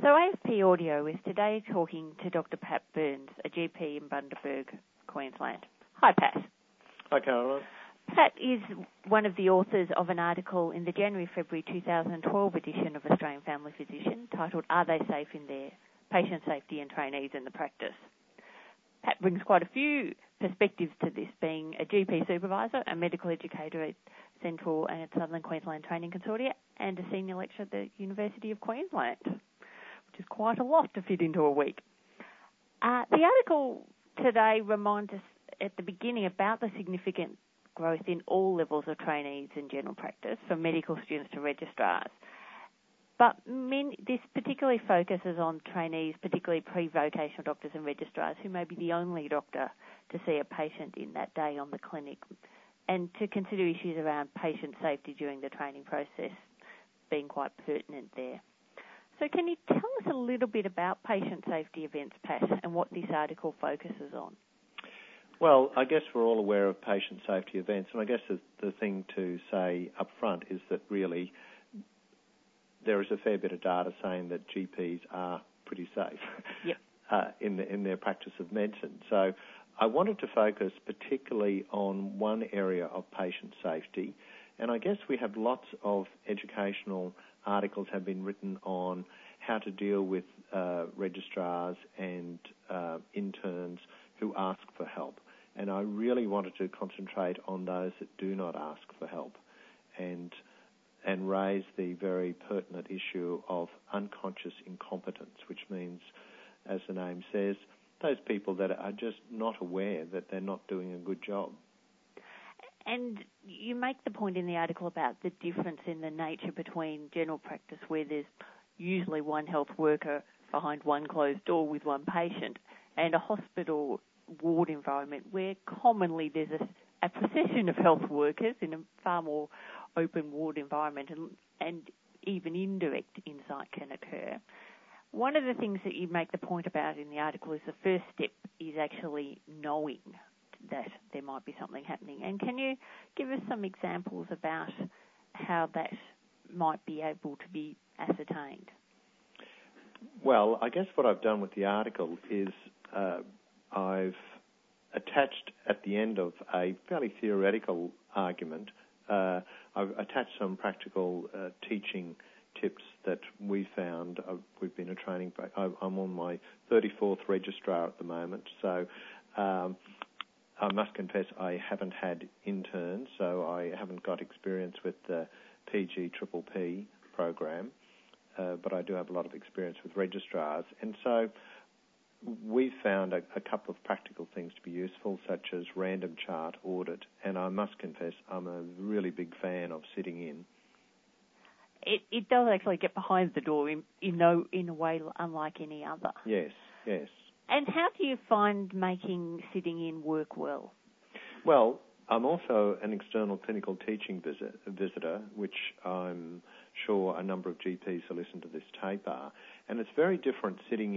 So AFP Audio is today talking to Dr. Pat Burns, a GP in Bundaberg, Queensland. Hi, Pat. Hi, Caroline. Pat is one of the authors of an article in the January-February 2012 edition of Australian Family Physician titled Are They Safe in Their Patient Safety and Trainees in the Practice? Pat brings quite a few perspectives to this, being a GP supervisor, a medical educator at Central and Southern Queensland Training Consortia, and a senior lecturer at the University of Queensland, which is quite a lot to fit into a week. The article today reminds us at the beginning about the significant growth in all levels of trainees in general practice, from medical students to registrars. But this particularly focuses on trainees, particularly pre-vocational doctors and registrars, who may be the only doctor to see a patient in that day on the clinic, and to consider issues around patient safety during the training process being quite pertinent there. So can you tell us a little bit about patient safety events, Pat, and what this article focuses on? Well, I guess we're all aware of patient safety events, and I guess the thing to say up front is that really there is a fair bit of data saying that GPs are pretty safe in their practice of medicine. So I wanted to focus particularly on one area of patient safety, and I guess we have lots of educational articles have been written on how to deal with registrars and interns who ask for help. And I really wanted to concentrate on those that do not ask for help and raise the very pertinent issue of unconscious incompetence, which means, as the name says, those people that are just not aware that they're not doing a good job. And you make the point in the article about the difference in the nature between general practice, where there's usually one health worker behind one closed door with one patient, and a hospital ward environment where commonly there's a procession of health workers in a far more open ward environment, and even indirect insight can occur. One of the things that you make the point about in the article is the first step is actually knowing that there might be something happening. And can you give us some examples about how that might be able to be ascertained? Well, I guess what I've done with the article is I've attached at the end of a fairly theoretical argument, I've attached some practical teaching tips that we found. We've been I'm on my 34th registrar at the moment, so I must confess I haven't had interns, so I haven't got experience with the PGPPP program, but I do have a lot of experience with registrars. And so we found a couple of practical things to be useful, such as random chart audit, and I must confess I'm a really big fan of sitting in. It does actually get behind the door in a way unlike any other. Yes. And how do you find making sitting in work well? Well, I'm also an external clinical teaching visitor, which I'm sure a number of GPs who listen to this tape are, and it's very different sitting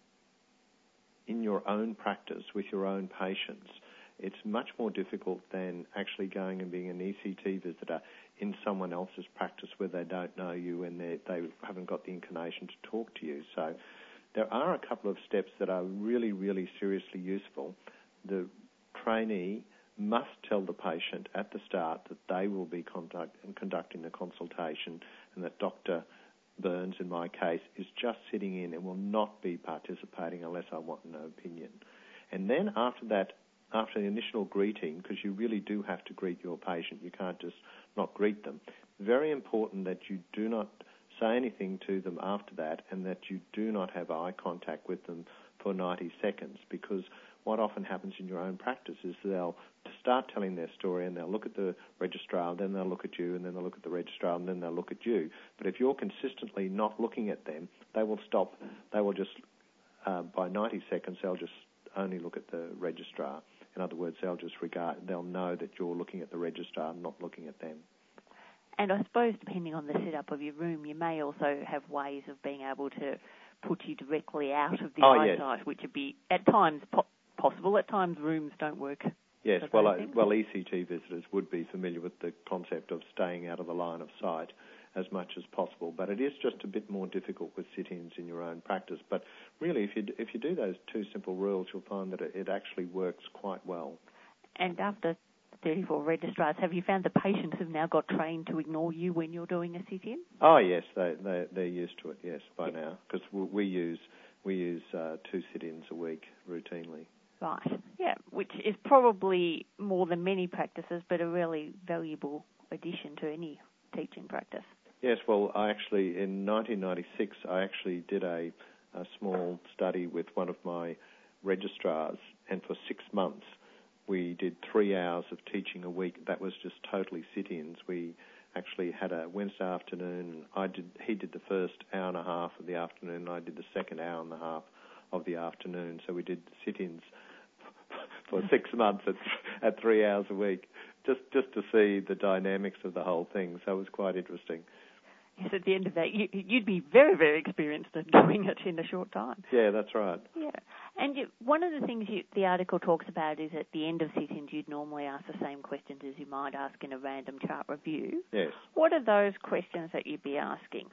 in your own practice with your own patients. It's much more difficult than actually going and being an ECT visitor in someone else's practice where they don't know you and they haven't got the inclination to talk to you. So there are a couple of steps that are really, really seriously useful. The trainee must tell the patient at the start that they will be conducting the consultation, and that Dr. Burns, in my case, is just sitting in and will not be participating unless I want an opinion. And then after that, after the initial greeting, because you really do have to greet your patient, you can't just not greet them, very important that you do not say anything to them after that, and that you do not have eye contact with them for 90 seconds, because what often happens in your own practice is they'll start telling their story and they'll look at the registrar, then they'll look at you, and then they'll look at the registrar, and then they'll look at you. But if you're consistently not looking at them, they will stop. They will just, by 90 seconds, they'll just only look at the registrar. In other words, they'll know that you're looking at the registrar and not looking at them. And I suppose, depending on the setup of your room, you may also have ways of being able to put you directly out of the eyesight, which would be at times possible. At times, rooms don't work. Yes, well, ECT visitors would be familiar with the concept of staying out of the line of sight, as much as possible. But it is just a bit more difficult with sit-ins in your own practice. But really, if you do those two simple rules, you'll find that it actually works quite well. And after 34 registrars, have you found the patients have now got trained to ignore you when you're doing a sit-in? Oh yes, they're used to it. Yes, by now, because we use 2 sit-ins a week routinely. Right. Yeah, which is probably more than many practices, but a really valuable addition to any teaching practice. Yes. Well, in 1996, I actually did a small study with one of my registrars, and for 6 months we did 3 hours of teaching a week. That was just totally sit-ins. We actually had a Wednesday afternoon, and he did the first hour and a half of the afternoon, and I did the second hour and a half of the afternoon. So we did sit-ins for 6 months at 3 hours a week, just to see the dynamics of the whole thing. So it was quite interesting. Yes, at the end of that, you'd be very, very experienced at doing it in a short time. Yeah, that's right. Yeah. And one of the things the article talks about is at the end of sit-ins, you'd normally ask the same questions as you might ask in a random chart review. Yes. What are those questions that you'd be asking?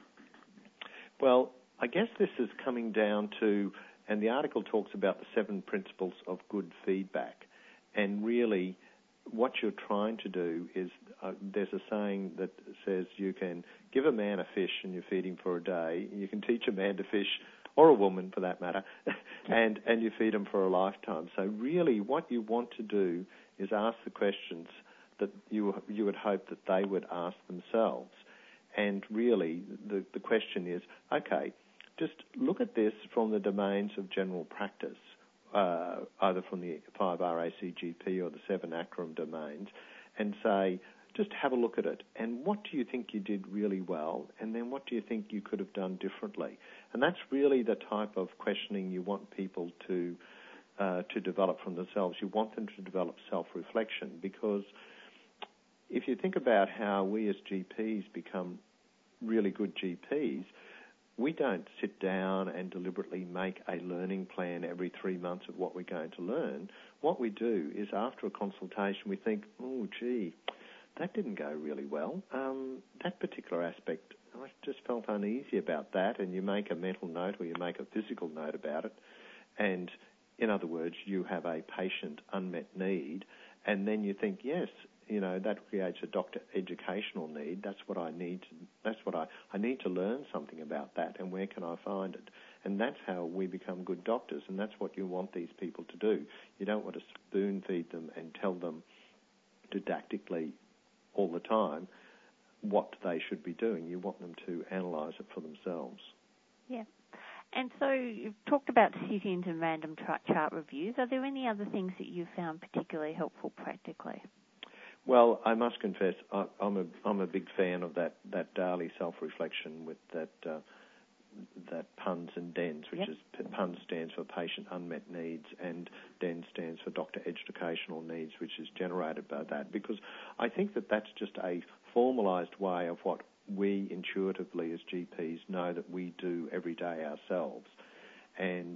Well, I guess this is coming down to, and the article talks about the 7 principles of good feedback. And really, what you're trying to do is, there's a saying that says you can give a man a fish and you feed him for a day. You can teach a man to fish, or a woman for that matter, and you feed him for a lifetime. So really what you want to do is ask the questions that you would hope that they would ask themselves. And really the question is, okay, just look at this from the domains of general practice, either from the 5 RACGP or the 7 ACRM domains, and say, just have a look at it. And what do you think you did really well? And then what do you think you could have done differently? And that's really the type of questioning you want people to develop from themselves. You want them to develop self-reflection, because if you think about how we as GPs become really good GPs, we don't sit down and deliberately make a learning plan every 3 months of what we're going to learn. What we do is, after a consultation, we think, oh, gee, that didn't go really well. That particular aspect, I just felt uneasy about that, and you make a mental note or you make a physical note about it. And in other words, you have a patient unmet need, and then you think, yes, that creates a doctor educational need. That's what I need. I need to learn something about that, and where can I find it? And that's how we become good doctors, and that's what you want these people to do. You don't want to spoon feed them and tell them didactically all the time what they should be doing. You want them to analyse it for themselves. Yeah. And so you've talked about sit-ins and random chart reviews. Are there any other things that you've found particularly helpful practically? Well, I must confess, I'm a big fan of that daily self-reflection with that PUNS and DENS, which is PUNS stands for Patient Unmet Needs, and DENS stands for Doctor Educational Needs, which is generated by that. Because I think that that's just a formalised way of what we intuitively as GPs know that we do every day ourselves. And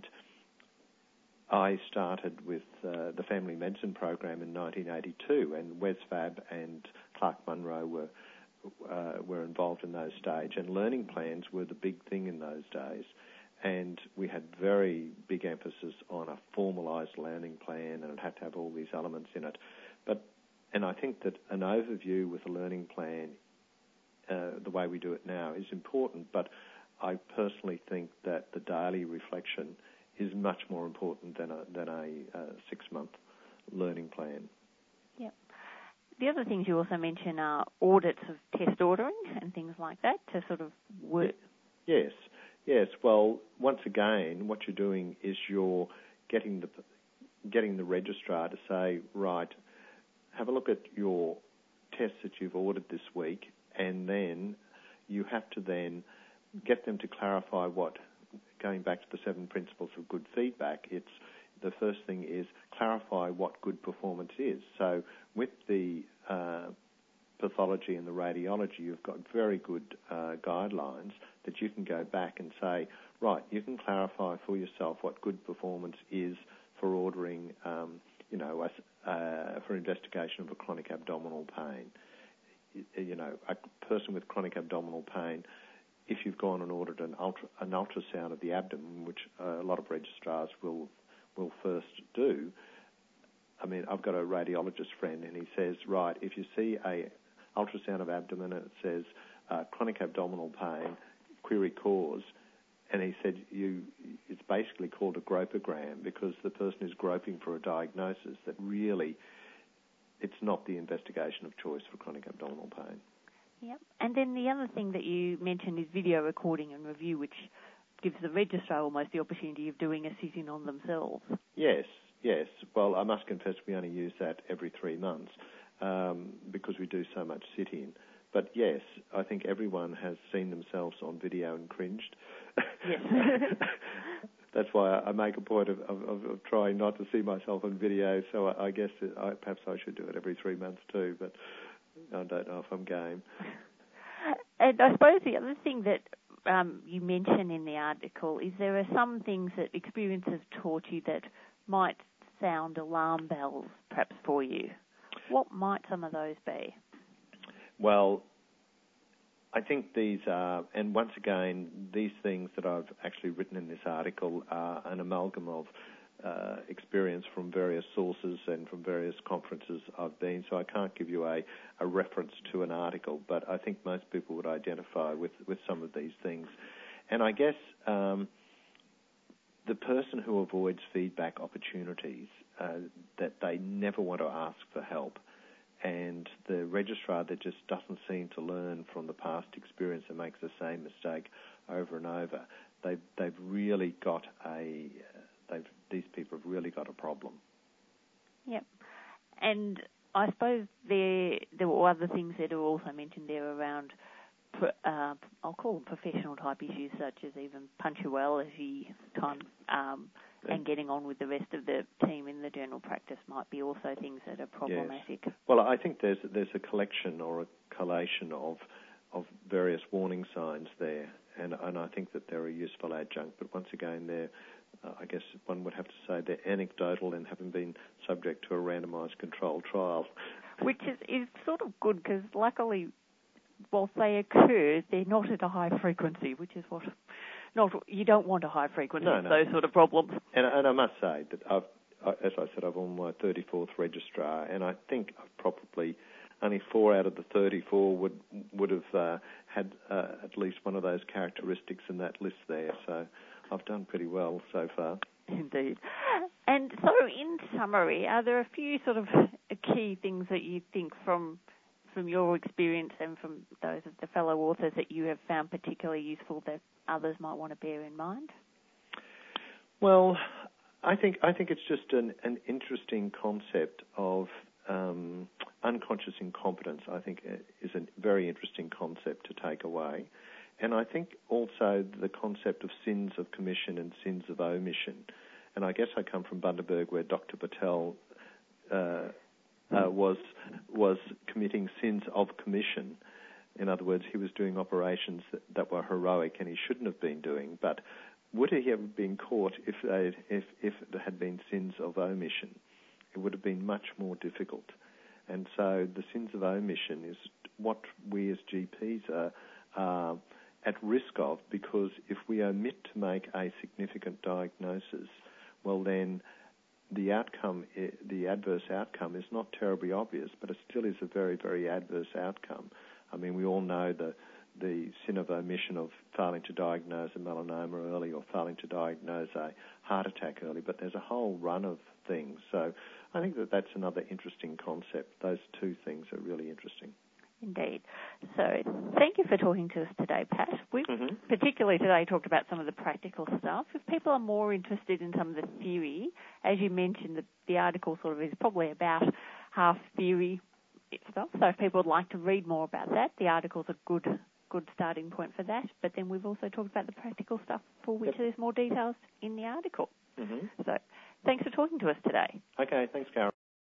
I started with the family medicine program in 1982, and Wes Fab and Clark Munro were involved in those stages, and learning plans were the big thing in those days. And we had very big emphasis on a formalised learning plan, and it had to have all these elements in it. And I think that an overview with a learning plan, the way we do it now, is important, but I personally think that the daily reflection is much more important than a 6-month learning plan. Yeah. The other things you also mention are audits of test ordering and things like that to sort of work. Yes. Well, once again, what you're doing is you're getting the registrar to say, right, have a look at your tests that you've ordered this week, and then you have to then get them to clarify what, going back to the 7 principles of good feedback, it's the first thing is clarify what good performance is. So with the pathology and the radiology, you've got very good guidelines that you can go back and say, right, you can clarify for yourself what good performance is for ordering, for investigation of a chronic abdominal pain. a person with chronic abdominal pain, if you've gone and ordered an ultrasound of the abdomen, which a lot of registrars will first do. I mean, I've got a radiologist friend, and he says, right, if you see a ultrasound of abdomen and it says chronic abdominal pain, query cause, and he said it's basically called a gropogram because the person is groping for a diagnosis that really it's not the investigation of choice for chronic abdominal pain. Yep. And then the other thing that you mentioned is video recording and review, which gives the registrar almost the opportunity of doing a sit-in on themselves. Yes. Well, I must confess we only use that every 3 months because we do so much sit-in. But yes, I think everyone has seen themselves on video and cringed. Yes. That's why I make a point of trying not to see myself on video. So I guess perhaps I should do it every 3 months too, but I don't know if I'm game. And I suppose the other thing that you mention in the article is there are some things that experience has taught you that might sound alarm bells perhaps for you. What might some of those be? Well, I think these are, and once again, these things that I've actually written in this article are an amalgam of experience from various sources and from various conferences I've been, so I can't give you a reference to an article, but I think most people would identify with some of these things. And I guess the person who avoids feedback opportunities, that they never want to ask for help, and the registrar that just doesn't seem to learn from the past experience and makes the same mistake over and over, they've really got these people have really got a problem. Yep. And I suppose there were other things that are also mentioned there around, I'll call them professional type issues, such as even punctuality time and getting on with the rest of the team in the general practice might be also things that are problematic. Yes. Well, I think there's a collection or a collation of various warning signs there, and I think that they're a useful adjunct. But once again, I guess one would have to say they're anecdotal and haven't been subject to a randomised controlled trial. Which is sort of good because luckily, whilst they occur, they're not at a high frequency, which is what you don't want a high frequency of those sort of problems. And I must say that as I said, I'm on my 34th registrar, and I think I've probably only 4 out of the 34 would have had at least one of those characteristics in that list there. So I've done pretty well so far. Indeed. And so in summary, are there a few sort of key things that you think from your experience and from those of the fellow authors that you have found particularly useful that others might want to bear in mind? Well, I think it's just an interesting concept of unconscious incompetence. I think is a very interesting concept to take away. And I think also the concept of sins of commission and sins of omission. And I guess I come from Bundaberg, where Dr. Patel was committing sins of commission. In other words, he was doing operations that were heroic and he shouldn't have been doing. But would he have been caught if there had been sins of omission? It would have been much more difficult. And so the sins of omission is what we as GPs are at risk of, because if we omit to make a significant diagnosis, well then the adverse outcome is not terribly obvious, but it still is a very, very adverse outcome. I mean, we all know the sin of omission of failing to diagnose a melanoma early or failing to diagnose a heart attack early, but there's a whole run of things. So I think that's another interesting concept. Those two things are really interesting. Indeed. So thank you for talking to us today, Pat. We've particularly today talked about some of the practical stuff. If people are more interested in some of the theory, as you mentioned, the article sort of is probably about half theory stuff. So if people would like to read more about that, the article's a good starting point for that. But then we've also talked about the practical stuff for which there's more details in the article. So thanks for talking to us today. Okay, thanks, Karen.